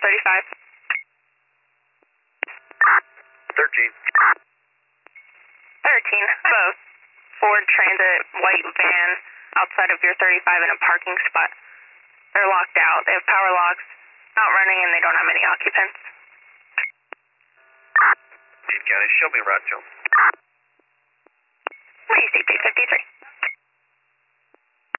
35. 13. 13, both. Ford Transit, white van, outside of your 35 in a parking spot. They're locked out. They have power locks, not running, and they don't have any occupants. Dane County, show me route to them.